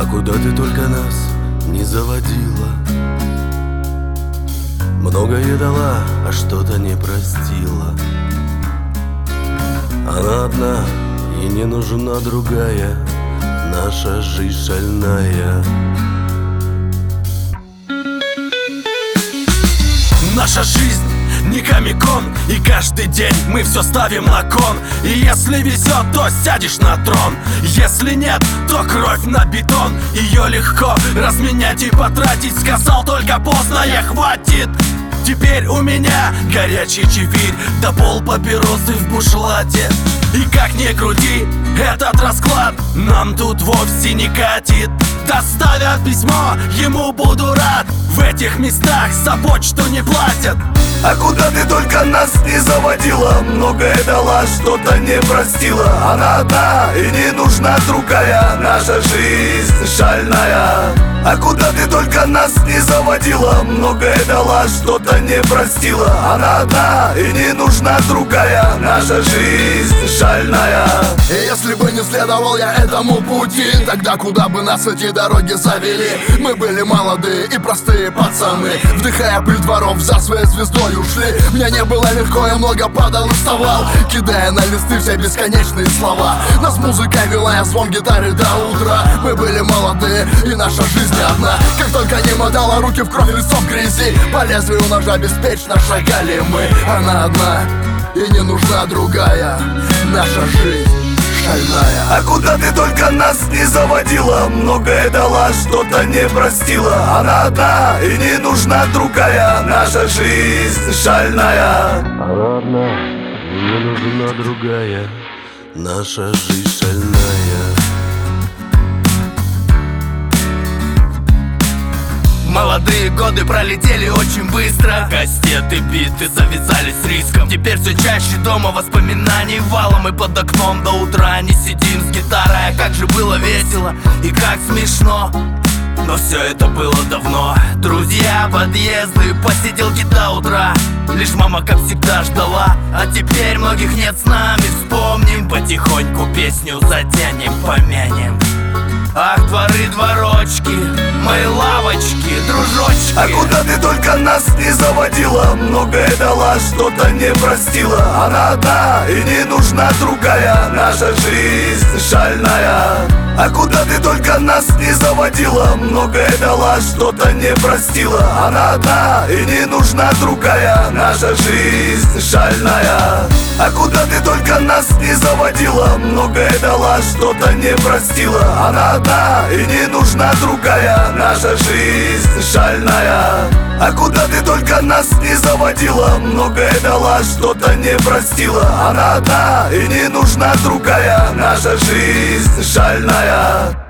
куда ты только нас не заводила. Многое дала, а что-то не простила. Она одна и не нужна другая, наша жизнь шальная. Наша жизнь не комик-кон, и каждый день мы все ставим на кон. И если везет, то сядешь на трон. Если нет, то кровь на бетон. Ее легко разменять и потратить. Сказал только поздно, хватит. Теперь у меня горячий чефирь, да пол папиросы в бушлате. И как ни крути, этот расклад нам тут вовсе не катит. Доставят письмо, ему буду рад. В этих местах за почту не платят. А куда ты только нас не заводила, многое дала, что-то не простила. Она одна и не нужна другая, наша жизнь шальная. А куда ты только нас не заводила, многое дала, что-то не простила. Она одна и не нужна другая, наша жизнь шальная. И если бы не следовал я этому пути, тогда куда бы нас эти дороги завели? Мы были молодые и простые пацаны, вдыхая пыль дворов, за своей звездой ушли. Мне не было легко, я много падал и вставал, кидая на листы все бесконечные слова. Нас музыка вела, я звон гитары до утра. Мы были молодые и наша жизнь не одна. Как только не мотала руки в кровь, лицо в грязи, по лезвию ножа беспечно шагали мы. Она одна и не нужна другая, наша жизнь шальная. А куда ты только нас не заводила, многое дала, что-то не простила. Она одна и не нужна другая, наша жизнь шальная. Она одна и не нужна другая, наша жизнь шальная. Молодые годы пролетели очень быстро. Кастеты, биты завязались с риском. Теперь все чаще дома воспоминаний валом. И под окном до утра не сидим с гитарой. А как же было весело и как смешно. Но все это было давно. Друзья, подъезды, посиделки до утра. Лишь мама, как всегда, ждала. А теперь многих нет с нами. Вспомним потихоньку песню, затянем, помянем. Ах, дворы, дворочки, мои лавочки, дружочки. А куда ты только нас не заводила, многое дала, что-то не простила. Она одна и не нужна другая, наша жизнь шальная. А куда ты только нас не заводила, многое дала, что-то не простила. Она одна и не нужна другая, наша жизнь шальная. А куда ты только нас не заводила, многое дала, что-то не простила. Она одна и не нужна другая, наша жизнь шальная. А куда ты только нас не заводила, многое дала, что-то не простила. Она одна и не нужна другая, наша жизнь шальная.